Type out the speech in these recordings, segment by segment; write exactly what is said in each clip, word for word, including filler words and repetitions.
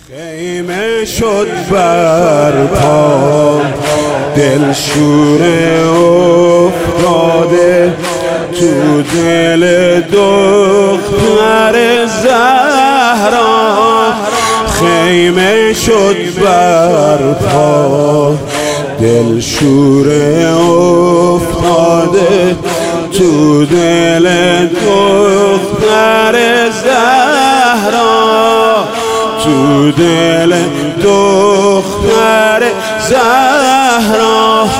خیمه شد برپا دل شوره افتاده تو دل دختر زهرا. خیمه شد برپا دل شوره افتاده تو دل دختر زهرا، تو دل دختر زهرا.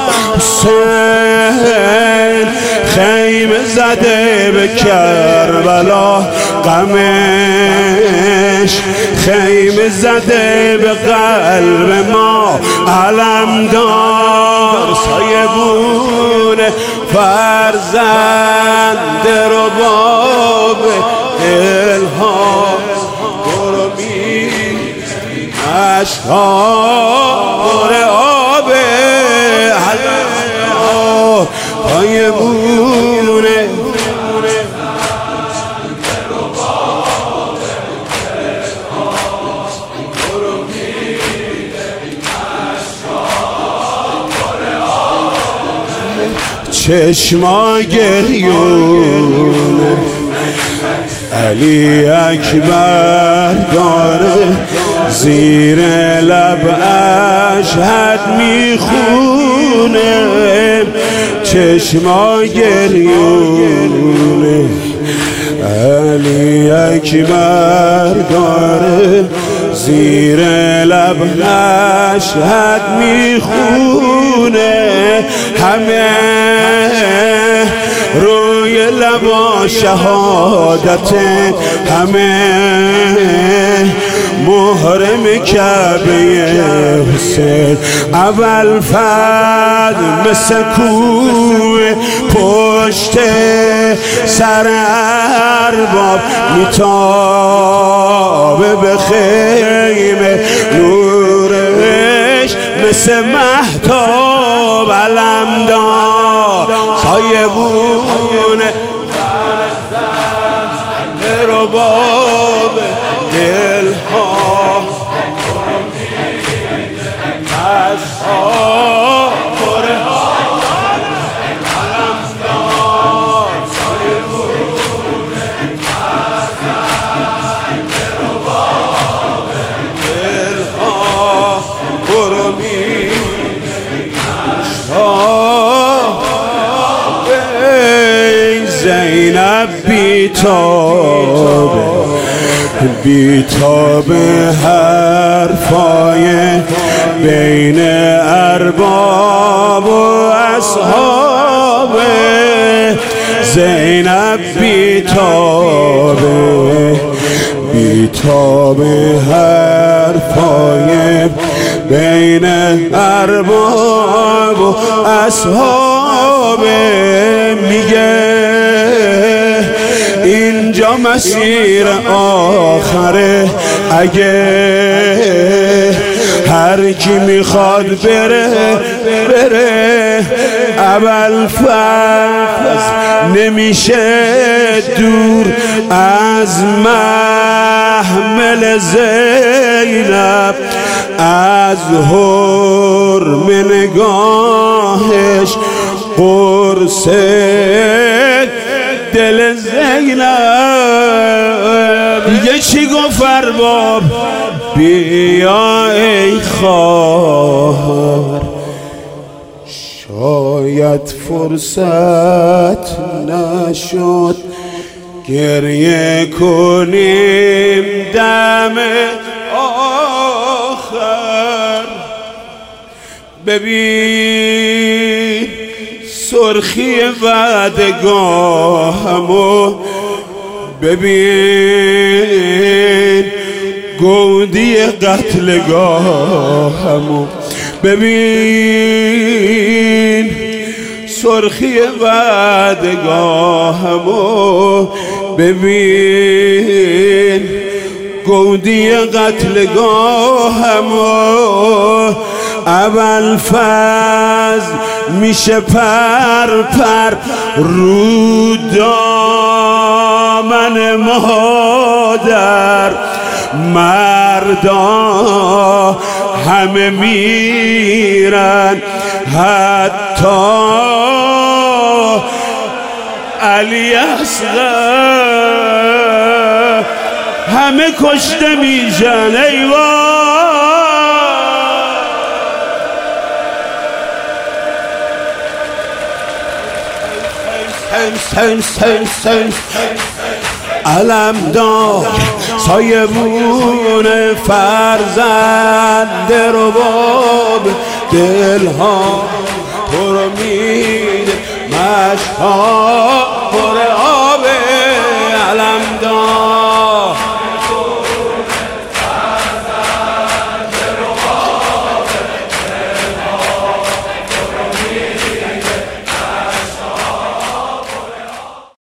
حسین خیمه زده به کربلا، غمش خیمه زده به قلب ما. علمدار سایبون فرزند رباب دلها، برو می اشکار آب حلال سایبونه. چشما گریونه علی اکبر داره، زیر لب اشهد میخونه. چشما گریونه علی اکبر داره، زیر لب اشهد میخونه. همه روی لبا شهادت، همه محرم کعبه حسین. اول فد مثل کوه پشت سر ارباب میتابه به خیمه، نورش مثل مهتاب. علمدار سایبونه فرزند رباب دلها، اشکار علمدار سایبونه فرزند رباب دلها، برو می زینب بیتابه بیتابه حرفای بین ارباب و اصحابه. زینب بیتابه بیتابه حرفای بین ارباب و اصحابه. میگه اینجا مسیر آخره، اگه هر کی میخواد بره بره. ابوالفضل نمیشه دور از محمل زینب، از حرم نگاهش قرص دل زینب. دیگه چی گفت ارباب؟ بیا ای خواهر، شاید فرصت نشد گریه کنیم دم آخر. ببین سرخی وعدگاهمو، ببین گودی قتلگاهمو، ببین سرخی وعدگاهمو، ببین گودی قتلگاهمو. ابوالفضل میشه پر پر رو دامن مادر، مردا همه میرن، حتی علی اصغر همه کشته میشن. ای علمدار سایمون فرزند رباب، دلها پر میده مشتاق